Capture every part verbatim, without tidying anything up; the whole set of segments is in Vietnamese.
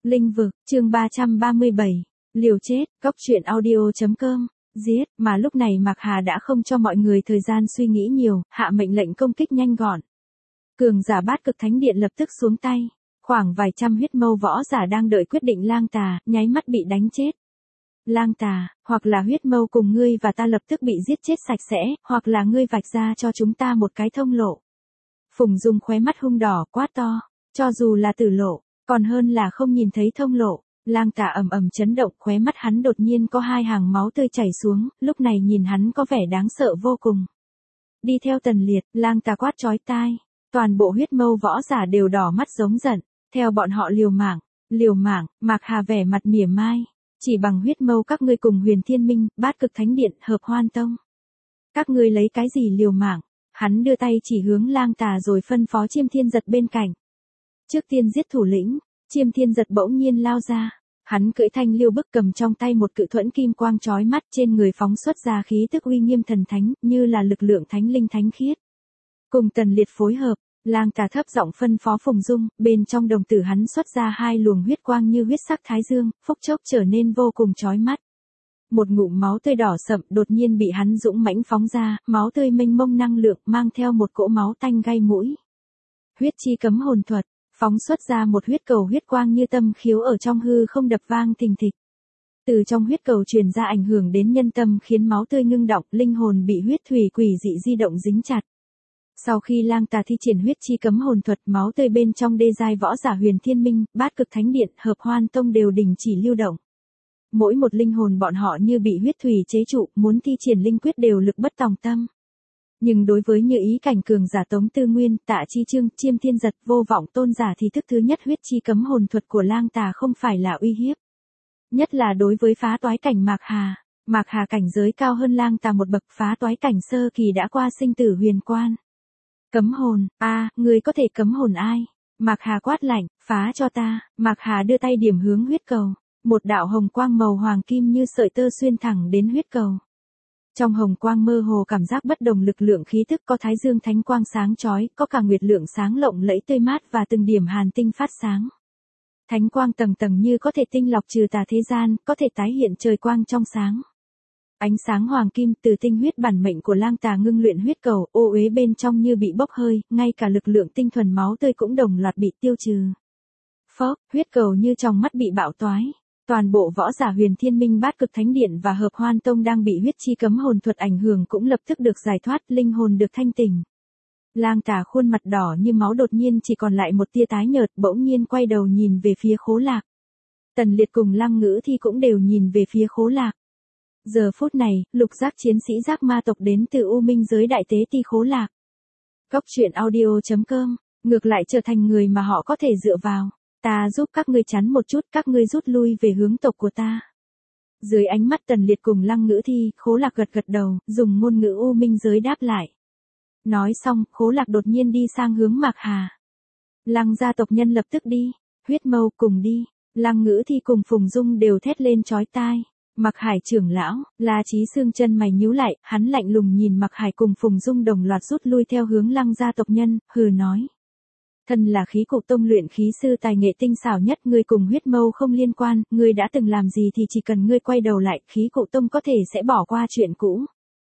Linh vực, chương ba trăm ba mươi bảy, liều chết, cóc truyện audio chấm com, giết, mà lúc này Mạc Hà đã không cho mọi người thời gian suy nghĩ nhiều, hạ mệnh lệnh công kích nhanh gọn. Cường giả bát cực thánh điện lập tức xuống tay, khoảng vài trăm huyết mâu võ giả đang đợi quyết định lang tà, nháy mắt bị đánh chết. Lang tà, hoặc là huyết mâu cùng ngươi và ta lập tức bị giết chết sạch sẽ, hoặc là ngươi vạch ra cho chúng ta một cái thông lộ. Phùng Dung khóe mắt hung đỏ quát to, cho dù là tử lộ, còn hơn là không nhìn thấy thông lộ. Lang tà ầm ầm chấn động, khóe mắt hắn đột nhiên có hai hàng máu tươi chảy xuống, lúc này nhìn hắn có vẻ đáng sợ vô cùng. Đi theo Tần Liệt, lang tà quát chói tai, toàn bộ huyết mâu võ giả đều đỏ mắt giống giận, theo bọn họ liều mạng, liều mạng. Mạc Hà vẻ mặt mỉa mai, chỉ bằng huyết mâu các ngươi cùng Huyền Thiên Minh, Bát Cực Thánh Điện, Hợp Hoan Tông. Các ngươi lấy cái gì liều mạng? Hắn đưa tay chỉ hướng lang tà rồi phân phó Chiêm Thiên Giật bên cạnh. Trước tiên giết thủ lĩnh. Chiêm Thiên Giật bỗng nhiên lao ra, hắn cưỡi thanh liêu bức cầm trong tay một cự thuẫn kim quang chói mắt, trên người phóng xuất ra khí tức uy nghiêm thần thánh, như là lực lượng thánh linh thánh khiết. Cùng Tần Liệt phối hợp, lang tà thấp giọng phân phó Phùng Dung, bên trong đồng tử hắn xuất ra hai luồng huyết quang như huyết sắc thái dương, phốc chốc trở nên vô cùng chói mắt. Một ngụm máu tươi đỏ sậm đột nhiên bị hắn dũng mãnh phóng ra, máu tươi mênh mông năng lượng mang theo một cỗ máu tanh gai mũi. Huyết chi cấm hồn thuật. Phóng xuất ra một huyết cầu huyết quang như tâm khiếu ở trong hư không đập vang thình thịch. Từ trong huyết cầu truyền ra ảnh hưởng đến nhân tâm khiến máu tươi ngưng động, linh hồn bị huyết thủy quỷ dị di động dính chặt. Sau khi lang tà thi triển huyết chi cấm hồn thuật, máu tươi bên trong đê giai võ giả Huyền Thiên Minh, Bát Cực Thánh Điện, Hợp Hoan Tông đều đình chỉ lưu động. Mỗi một linh hồn bọn họ như bị huyết thủy chế trụ, muốn thi triển linh quyết đều lực bất tòng tâm. Nhưng đối với như ý cảnh cường giả Tống Tư Nguyên, Tạ Chi Trương, Chiêm Thiên Giật, Vô Vọng Tôn giả thì thức thứ nhất huyết chi cấm hồn thuật của lang tà không phải là uy hiếp. Nhất là đối với phá toái cảnh Mạc Hà. Mạc Hà cảnh giới cao hơn lang tà một bậc, phá toái cảnh sơ kỳ đã qua sinh tử huyền quan. Cấm hồn, a, à, người có thể cấm hồn ai? Mạc Hà quát lạnh, phá cho ta. Mạc Hà đưa tay điểm hướng huyết cầu, một đạo hồng quang màu hoàng kim như sợi tơ xuyên thẳng đến huyết cầu. Trong hồng quang mơ hồ cảm giác bất đồng lực lượng khí tức, có thái dương thánh quang sáng chói, có cả nguyệt lượng sáng lộng lẫy tươi mát và từng điểm hàn tinh phát sáng. Thánh quang tầng tầng như có thể tinh lọc trừ tà thế gian, có thể tái hiện trời quang trong sáng. Ánh sáng hoàng kim từ tinh huyết bản mệnh của lang tà ngưng luyện huyết cầu, ô uế bên trong như bị bốc hơi, ngay cả lực lượng tinh thuần máu tươi cũng đồng loạt bị tiêu trừ. Phốc, huyết cầu như trong mắt bị bạo toái. Toàn bộ võ giả Huyền Thiên Minh, Bát Cực Thánh Điện và Hợp Hoan Tông đang bị huyết chi cấm hồn thuật ảnh hưởng cũng lập tức được giải thoát, linh hồn được thanh tỉnh. Lang tà khuôn mặt đỏ như máu đột nhiên chỉ còn lại một tia tái nhợt, bỗng nhiên quay đầu nhìn về phía Khố Lạc. Tần Liệt cùng Lăng Ngữ Thi cũng đều nhìn về phía Khố Lạc. Giờ phút này, lục giác chiến sĩ giác ma tộc đến từ U Minh giới đại tế ti Khố Lạc. Cóc truyện audio chấm com, ngược lại trở thành người mà họ có thể dựa vào. Ta giúp các ngươi chắn một chút, các ngươi rút lui về hướng tộc của ta. Dưới ánh mắt Tần Liệt cùng Lăng Ngữ Thi, Khố Lạc gật gật đầu, dùng ngôn ngữ U Minh giới đáp lại. Nói xong, Khố Lạc đột nhiên đi sang hướng Mạc Hà. Lăng gia tộc nhân lập tức đi, huyết mâu cùng đi. Lăng Ngữ Thi cùng Phùng Dung đều thét lên chói tai. Mạc Hải trưởng lão, La Chí xương chân mày nhíu lại, hắn lạnh lùng nhìn Mạc Hải cùng Phùng Dung đồng loạt rút lui theo hướng Lăng gia tộc nhân, hừ nói. Thân là khí cụ tông luyện khí sư tài nghệ tinh xảo nhất, ngươi cùng huyết mâu không liên quan, ngươi đã từng làm gì thì chỉ cần ngươi quay đầu lại, khí cụ tông có thể sẽ bỏ qua chuyện cũ.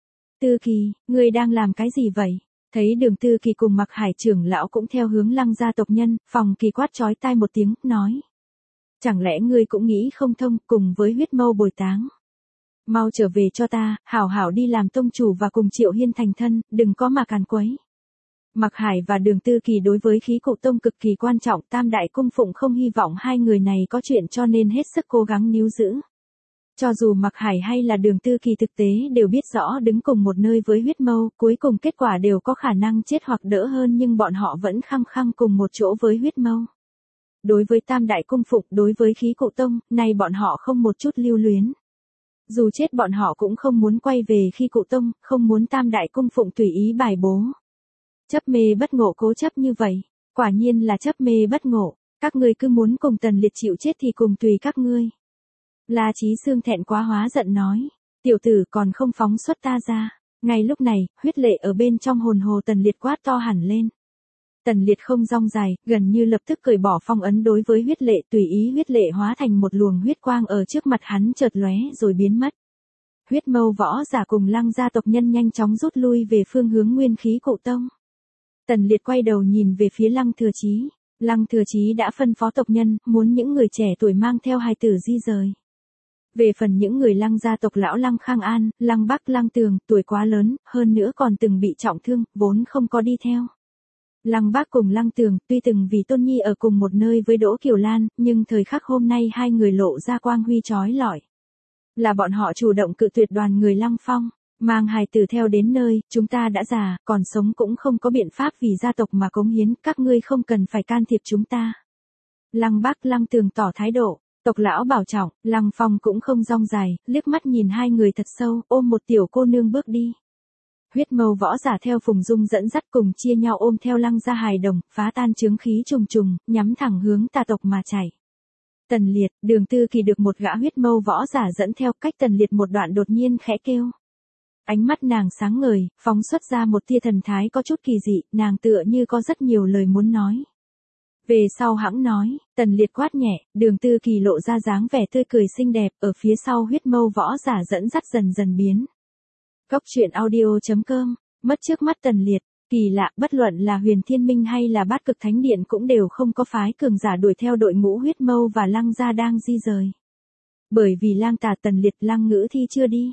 Tư Kỳ, ngươi đang làm cái gì vậy? Thấy Đường Tư Kỳ cùng Mạc Hải trưởng lão cũng theo hướng Lăng gia tộc nhân, Phòng Kỳ quát chói tai một tiếng, nói. Chẳng lẽ ngươi cũng nghĩ không thông, cùng với huyết mâu bồi táng? Mau trở về cho ta, hảo hảo đi làm tông chủ và cùng Triệu Hiên thành thân, đừng có mà càn quấy. Mạc Hải và Đường Tư Kỳ đối với khí cụ tông cực kỳ quan trọng, Tam Đại Cung Phụng không hy vọng hai người này có chuyện cho nên hết sức cố gắng níu giữ. Cho dù Mạc Hải hay là Đường Tư Kỳ thực tế đều biết rõ đứng cùng một nơi với huyết mâu, cuối cùng kết quả đều có khả năng chết hoặc đỡ hơn, nhưng bọn họ vẫn khăng khăng cùng một chỗ với huyết mâu. Đối với Tam Đại Cung Phụng, đối với khí cụ tông, nay bọn họ không một chút lưu luyến. Dù chết bọn họ cũng không muốn quay về khí cụ tông, không muốn Tam Đại Cung Phụng tùy ý bài bố. Chấp mê bất ngộ cố chấp như vậy, quả nhiên là chấp mê bất ngộ, các ngươi cứ muốn cùng Tần Liệt chịu chết thì cùng tùy các ngươi. La Chí xương thẹn quá hóa giận nói, tiểu tử còn không phóng xuất ta ra. Ngay lúc này, huyết lệ ở bên trong hồn hồ Tần Liệt quát to hẳn lên. Tần Liệt không rong dài, gần như lập tức cởi bỏ phong ấn đối với huyết lệ, tùy ý huyết lệ hóa thành một luồng huyết quang ở trước mặt hắn chợt lóe rồi biến mất. Huyết Mâu võ giả cùng Lăng gia tộc nhân nhanh chóng rút lui về phương hướng Nguyên Khí Cụ Tông. Tần Liệt quay đầu nhìn về phía Lăng Thừa Chí. Lăng Thừa Chí đã phân phó tộc nhân, muốn những người trẻ tuổi mang theo hài tử di rời. Về phần những người Lăng gia tộc lão Lăng Khang An, Lăng Bắc, Lăng Tường, tuổi quá lớn, hơn nữa còn từng bị trọng thương, vốn không có đi theo. Lăng Bác cùng Lăng Tường, tuy từng vì Tôn Nhi ở cùng một nơi với Đỗ Kiều Lan, nhưng thời khắc hôm nay hai người lộ ra quang huy chói lọi. Là bọn họ chủ động cự tuyệt đoàn người Lăng Phong, mang hài tử theo đến nơi, chúng ta đã già, còn sống cũng không có biện pháp vì gia tộc mà cống hiến, các ngươi không cần phải can thiệp chúng ta. Lăng Bác, Lăng Tường tỏ thái độ, tộc lão bảo trọng, Lăng Phong cũng không rong dài, liếc mắt nhìn hai người thật sâu, ôm một tiểu cô nương bước đi. Huyết Mâu võ giả theo Phùng Dung dẫn dắt cùng chia nhau ôm theo Lăng gia hài đồng, phá tan chướng khí trùng trùng, nhắm thẳng hướng tà tộc mà chảy. Tần Liệt, Đường Tư Kỳ được một gã Huyết Mâu võ giả dẫn theo, cách Tần Liệt một đoạn đột nhiên khẽ kêu. Ánh mắt nàng sáng ngời, phóng xuất ra một tia thần thái có chút kỳ dị, nàng tựa như có rất nhiều lời muốn nói. Về sau hãng nói, Tần Liệt quát nhẹ, Đường Tư Kỳ lộ ra dáng vẻ tươi cười xinh đẹp, ở phía sau Huyết Mâu võ giả dẫn dắt dần dần biến. Cốc truyện audio chấm com, mất trước mắt Tần Liệt, kỳ lạ, bất luận là Huyền Thiên Minh hay là Bát Cực Thánh Điện cũng đều không có phái cường giả đuổi theo đội ngũ Huyết Mâu và Lăng gia đang di rời. Bởi vì Lang Tà Tần Liệt Lăng Ngữ Thi chưa đi.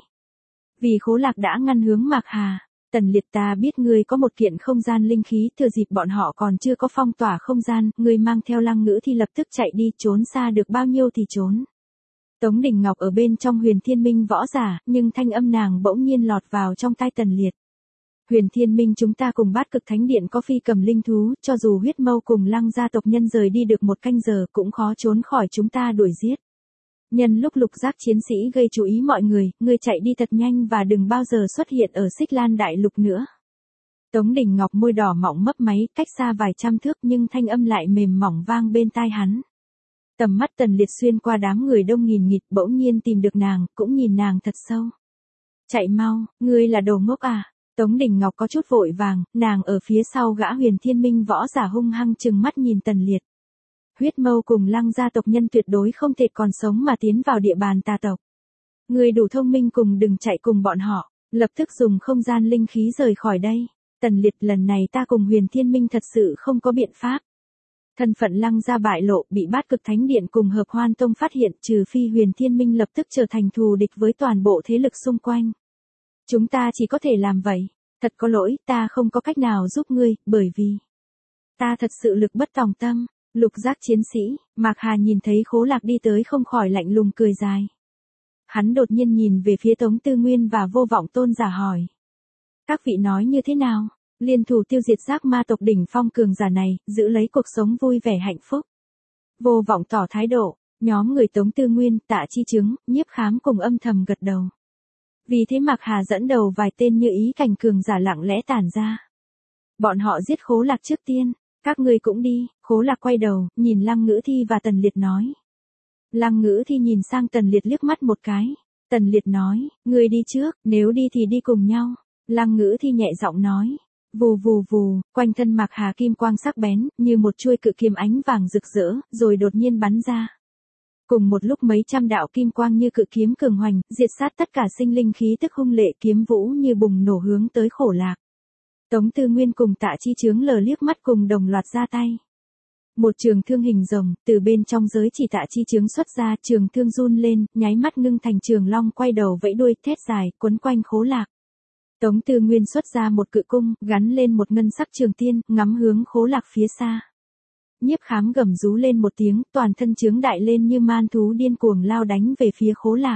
Vì Khố Lạc đã ngăn hướng Mạc Hà, Tần Liệt ta biết ngươi có một kiện không gian linh khí, thừa dịp bọn họ còn chưa có phong tỏa không gian, ngươi mang theo Lăng Ngữ Thi lập tức chạy đi, trốn xa được bao nhiêu thì trốn. Tống Đình Ngọc ở bên trong Huyền Thiên Minh võ giả, nhưng thanh âm nàng bỗng nhiên lọt vào trong tai Tần Liệt. Huyền Thiên Minh chúng ta cùng Bát Cực Thánh Điện có phi cầm linh thú, cho dù Huyết Mâu cùng Lăng gia tộc nhân rời đi được một canh giờ cũng khó trốn khỏi chúng ta đuổi giết. Nhân lúc Lục Giác chiến sĩ gây chú ý mọi người, ngươi chạy đi thật nhanh và đừng bao giờ xuất hiện ở Xích Lan Đại Lục nữa. Tống Đình Ngọc môi đỏ mọng mấp máy, cách xa vài trăm thước nhưng thanh âm lại mềm mỏng vang bên tai hắn. Tầm mắt Tần Liệt xuyên qua đám người đông nghìn nghịt, bỗng nhiên tìm được nàng, cũng nhìn nàng thật sâu. Chạy mau, ngươi là đồ ngốc à? Tống Đình Ngọc có chút vội vàng, nàng ở phía sau gã Huyền Thiên Minh võ giả hung hăng trừng mắt nhìn Tần Liệt. Huyết Mâu cùng Lăng gia tộc nhân tuyệt đối không thể còn sống mà tiến vào địa bàn tà tộc. Ngươi đủ thông minh, cùng đừng chạy cùng bọn họ, lập tức dùng không gian linh khí rời khỏi đây. Tần Liệt, lần này ta cùng Huyền Thiên Minh thật sự không có biện pháp. Thân phận Lăng gia bại lộ, bị Bát Cực Thánh Điện cùng Hợp Hoan Tông phát hiện, trừ phi Huyền Thiên Minh lập tức trở thành thù địch với toàn bộ thế lực xung quanh. Chúng ta chỉ có thể làm vậy. Thật có lỗi, ta không có cách nào giúp ngươi, bởi vì ta thật sự lực bất tòng tâm. Lục Giác chiến sĩ, Mạc Hà nhìn thấy Khố Lạc đi tới không khỏi lạnh lùng cười dài. Hắn đột nhiên nhìn về phía Tống Tư Nguyên và Vô Vọng Tôn giả hỏi. Các vị nói như thế nào? Liên thủ tiêu diệt giác ma tộc đỉnh phong cường giả này, giữ lấy cuộc sống vui vẻ hạnh phúc. Vô Vọng tỏ thái độ, nhóm người Tống Tư Nguyên, Tạ Chi Chứng, Nhiếp Khám cùng âm thầm gật đầu. Vì thế Mạc Hà dẫn đầu vài tên như ý cảnh cường giả lặng lẽ tản ra. Bọn họ giết Khố Lạc trước tiên. Các ngươi cũng đi. Khố Lạc quay đầu, nhìn Lăng Ngữ Thi và Tần Liệt nói. Lăng Ngữ Thi nhìn sang Tần Liệt liếc mắt một cái. Tần Liệt nói, ngươi đi trước, nếu đi thì đi cùng nhau. Lăng Ngữ Thi nhẹ giọng nói. Vù vù vù, quanh thân Mạc Hà kim quang sắc bén, như một chuôi cự kiếm ánh vàng rực rỡ, rồi đột nhiên bắn ra. Cùng một lúc mấy trăm đạo kim quang như cự kiếm cường hoành, diệt sát tất cả sinh linh khí tức hung lệ, kiếm vũ như bùng nổ hướng tới Khổ Lạc. Tống Tư Nguyên cùng Tạ Chi Chướng lờ liếc mắt cùng đồng loạt ra tay. Một trường thương hình rồng, từ bên trong giới chỉ Tạ Chi Chướng xuất ra, trường thương run lên, nháy mắt ngưng thành trường long, quay đầu vẫy đuôi, thét dài, quấn quanh Khố Lạc. Tống Tư Nguyên xuất ra một cự cung, gắn lên một ngân sắc trường tiên, ngắm hướng Khố Lạc phía xa. Nhiếp Khám gầm rú lên một tiếng, toàn thân chướng đại lên như man thú điên cuồng lao đánh về phía Khố Lạc.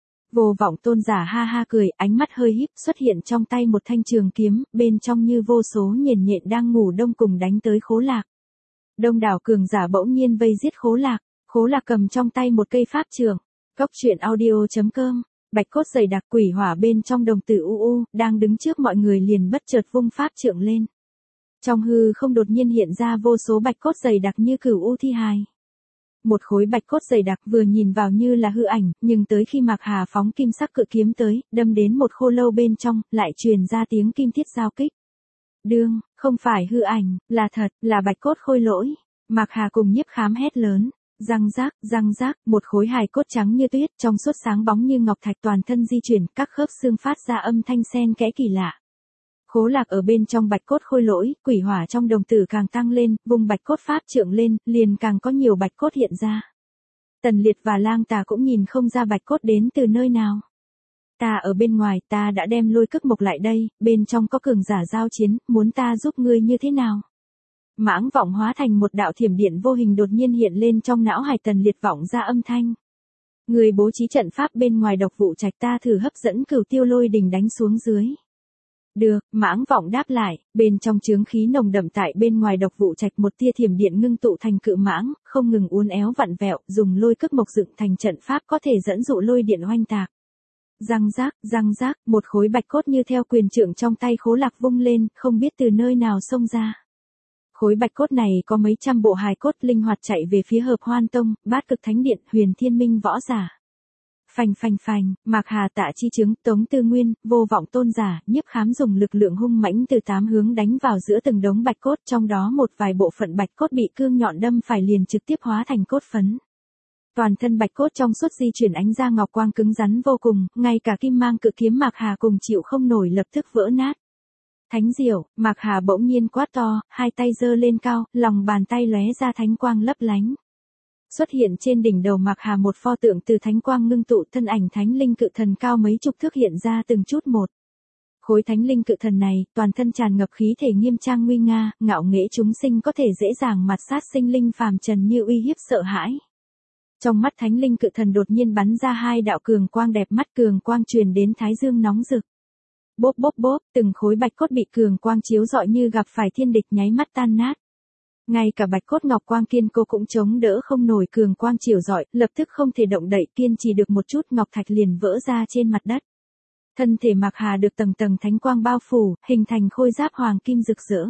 Vô Vọng Tôn giả ha ha cười, ánh mắt hơi híp, xuất hiện trong tay một thanh trường kiếm, bên trong như vô số nhện nhện đang ngủ đông cùng đánh tới Khố Lạc. Đông đảo cường giả bỗng nhiên vây giết Khố Lạc, Khố Lạc cầm trong tay một cây pháp trượng. Cốc truyện audio chấm com, bạch cốt dày đặc quỷ hỏa bên trong đồng tử u u, đang đứng trước mọi người liền bất chợt vung pháp trượng lên. Trong hư không đột nhiên hiện ra vô số bạch cốt dày đặc như cửu u thi hài. Một khối bạch cốt dày đặc vừa nhìn vào như là hư ảnh, nhưng tới khi Mạc Hà phóng kim sắc cự kiếm tới, đâm đến một khô lâu bên trong, lại truyền ra tiếng kim thiết giao kích. Đương, không phải hư ảnh, là thật, là bạch cốt khôi lỗi. Mạc Hà cùng Nhiếp Khám hét lớn. Răng rác, răng rác, một khối hài cốt trắng như tuyết, trong suốt sáng bóng như ngọc thạch, toàn thân di chuyển, các khớp xương phát ra âm thanh xen kẽ kỳ lạ. Khố lạc ở bên trong bạch cốt khôi lỗi, quỷ hỏa trong đồng tử càng tăng lên, vùng bạch cốt pháp trượng lên, liền càng có nhiều bạch cốt hiện ra. Tần Liệt và Lang Tà cũng nhìn không ra bạch cốt đến từ nơi nào. Ta ở bên ngoài, ta đã đem lôi cức mộc lại đây, bên trong có cường giả giao chiến, muốn ta giúp ngươi như thế nào? Mãng Vọng hóa thành một đạo thiểm điện vô hình đột nhiên hiện lên trong não Hải. Tần Liệt vọng ra âm thanh. Người bố trí trận pháp bên ngoài độc vụ trạch, ta thử hấp dẫn cửu tiêu lôi đình đánh xuống dưới. Được, Mãng Vọng đáp lại, bên trong chướng khí nồng đậm tại bên ngoài độc vụ trạch, một tia thiểm điện ngưng tụ thành cự mãng, không ngừng uốn éo vặn vẹo, dùng lôi cức mộc dựng thành trận pháp có thể dẫn dụ lôi điện oanh tạc. Răng rác, răng rác, một khối bạch cốt như theo quyền trượng trong tay Khố Lạc vung lên, không biết từ nơi nào xông ra. Khối bạch cốt này có mấy trăm bộ hài cốt linh hoạt chạy về phía Hợp Hoan Tông, Bát Cực Thánh Điện, Huyền Thiên Minh võ giả. Phành phành phành, Mạc Hà, Tạ Chi Chứng, Tống Tư Nguyên, Vô Vọng Tôn giả, Nhiếp Khám dùng lực lượng hung mãnh từ tám hướng đánh vào giữa từng đống bạch cốt, trong đó một vài bộ phận bạch cốt bị cương nhọn đâm phải liền trực tiếp hóa thành cốt phấn. Toàn thân bạch cốt trong suốt di chuyển ánh ra ngọc quang cứng rắn vô cùng, ngay cả kim mang cự kiếm Mạc Hà cùng chịu không nổi lập tức vỡ nát. Thánh diệu, Mạc Hà bỗng nhiên quát to, hai tay giơ lên cao, lòng bàn tay lóe ra thánh quang lấp lánh. Xuất hiện trên đỉnh đầu Mạc Hà một pho tượng từ thánh quang ngưng tụ, thân ảnh thánh linh cự thần cao mấy chục thước hiện ra từng chút một. Khối thánh linh cự thần này, toàn thân tràn ngập khí thể nghiêm trang nguy nga, ngạo nghễ chúng sinh có thể dễ dàng mạt sát sinh linh phàm trần như uy hiếp sợ hãi. Trong mắt thánh linh cự thần đột nhiên bắn ra hai đạo cường quang đẹp mắt, cường quang truyền đến thái dương nóng rực. Bốp bốp bốp, từng khối bạch cốt bị cường quang chiếu rọi như gặp phải thiên địch nháy mắt tan nát. Ngay cả bạch cốt ngọc quang kiên cố cũng chống đỡ không nổi cường quang chiếu rọi, lập tức không thể động đậy, kiên trì được một chút ngọc thạch liền vỡ ra trên mặt đất. Thân thể Mạc Hà được tầng tầng thánh quang bao phủ, hình thành khôi giáp hoàng kim rực rỡ.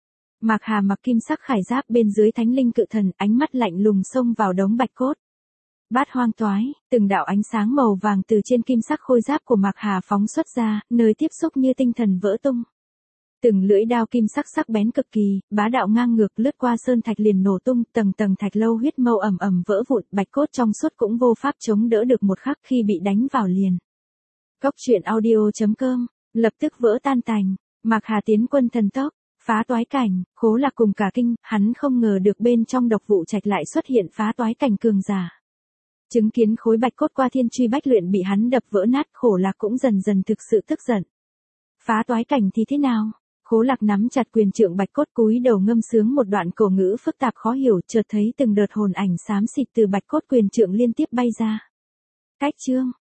Mạc Hà mặc kim sắc khải giáp bên dưới thánh linh cự thần, ánh mắt lạnh lùng xông vào đống bạch cốt. Bát hoang toái, từng đạo ánh sáng màu vàng từ trên kim sắc khôi giáp của Mạc Hà phóng xuất ra, nơi tiếp xúc như tinh thần vỡ tung. Từng lưỡi đao kim sắc sắc bén cực kỳ, bá đạo ngang ngược lướt qua sơn thạch liền nổ tung, tầng tầng thạch lâu huyết mâu ầm ầm vỡ vụn, bạch cốt trong suốt cũng vô pháp chống đỡ được một khắc, khi bị đánh vào liền. Cốc truyện audio chấm com, lập tức vỡ tan tành. Mạc Hà tiến quân thần tốc, phá toái cảnh, Khố Lạc cùng cả kinh, hắn không ngờ được bên trong độc vụ trạch lại xuất hiện phá toái cảnh cường giả. Chứng kiến khối bạch cốt qua thiên truy bách luyện bị hắn đập vỡ nát, Khổ Lạc cũng dần dần thực sự tức giận. Phá toái cảnh thì thế nào? Khố Lạc nắm chặt quyền trượng bạch cốt cúi đầu ngâm sướng một đoạn cổ ngữ phức tạp khó hiểu, chợt thấy từng đợt hồn ảnh xám xịt từ bạch cốt quyền trượng liên tiếp bay ra. Cách chương